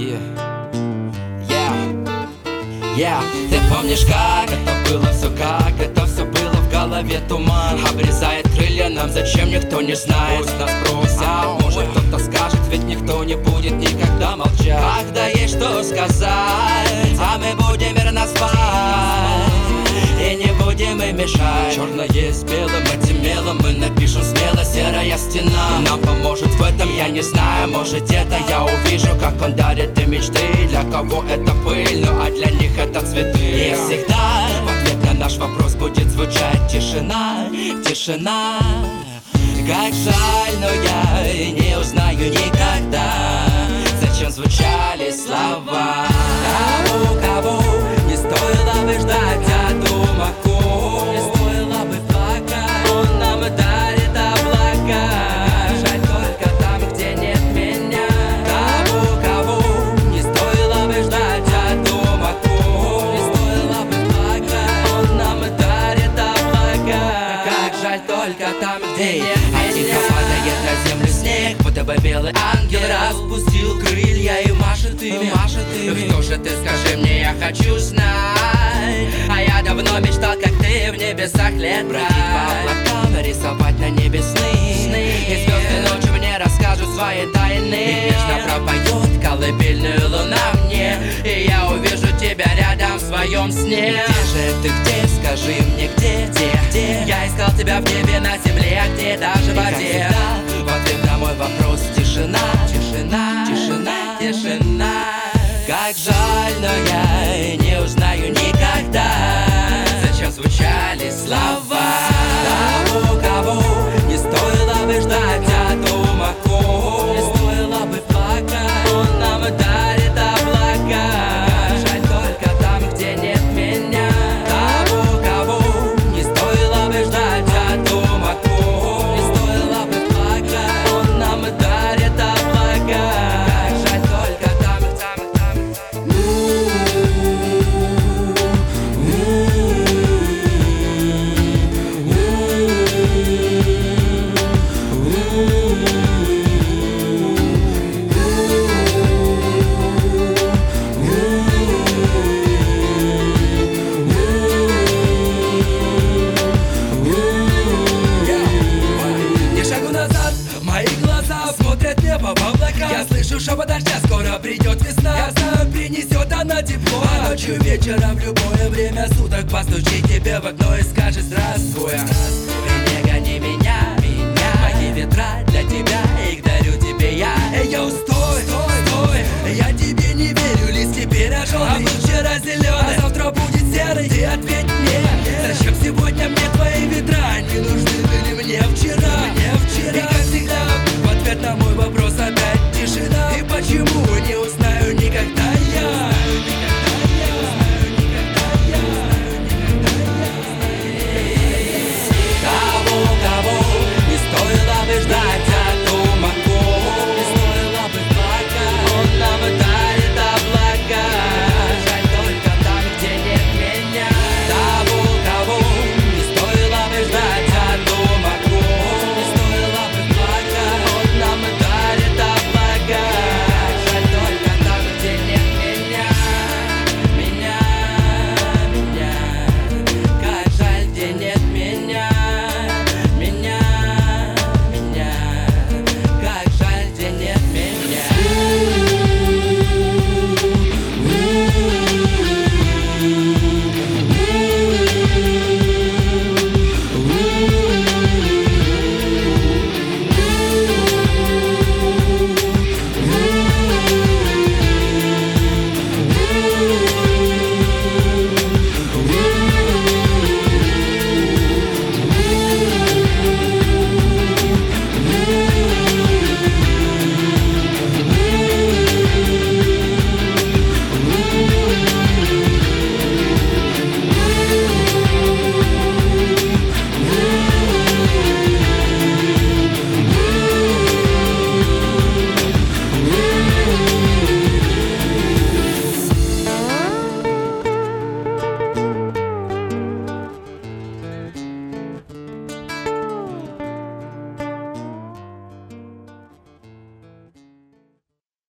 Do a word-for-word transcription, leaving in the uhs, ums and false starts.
Россия. Yeah. Yeah. Ты помнишь, как это было, все как это все было в голове туман. Обрезает крылья нам, зачем никто не знает. Пусть нас просят, может кто-то скажет, ведь никто не будет никогда молчать. Когда есть что сказать, а мы будем мирно спать и не будем им мешать. Черное с белым, этим мелом мы напишем смело, серая стена нам поможет в этом, я не знаю, может где-то я увижу, как он дарит им мечты. Для кого это пыль, ну а для них это цветы. И всегда в ответ на наш вопрос будет звучать тишина, тишина. Как жаль, но я не узнаю никогда, зачем звучали слова. Того, кого не стоило бы ждать от умаку, не стоило бы плакать, он нам дарит облака. Жаль только там, где нет меня. Того, кого не стоило бы ждать от умаку, не стоило бы плакать, он нам дарит облака. Как жаль только там, где нет. А тихо падает на землю снег, будто бы белый ангел распустил крылья и машет ими, машет ими. Кто же ты, скажи мне, я хочу знать. А я давно мечтал, как ты в небесах летать, бродить по облакам, рисовать на небе сны. И звезды ночью мне расскажут свои тайны. И нежно пропоет колыбельную луна мне, и я увижу тебя рядом в своем сне. Где же ты, где, скажи мне, где, где, где? Я искал тебя в небе, на земле, а где даже в воде. В ответ на мой вопрос тишина, тишина, тишина, тишина. Как жаль, но я не узнаю никогда, зачем звучали слова. Того, кого не стоило бы ждать от умаку, не стоило бы плакать, он нам дарит облака. Жаль только там, где нет меня. Того, кого не стоило бы ждать от умаку, не стоило бы плакать, он нам дарит облака. Жаль только там, там, там. Не шагу назад, мои глаза смотрят небо в облака. Я слышу шепот дождя, скоро придет весна. Я знаю, принесет она тепло. А ночью, вечером, в любое время суток постучит тебе в окно и скажет здравствуй.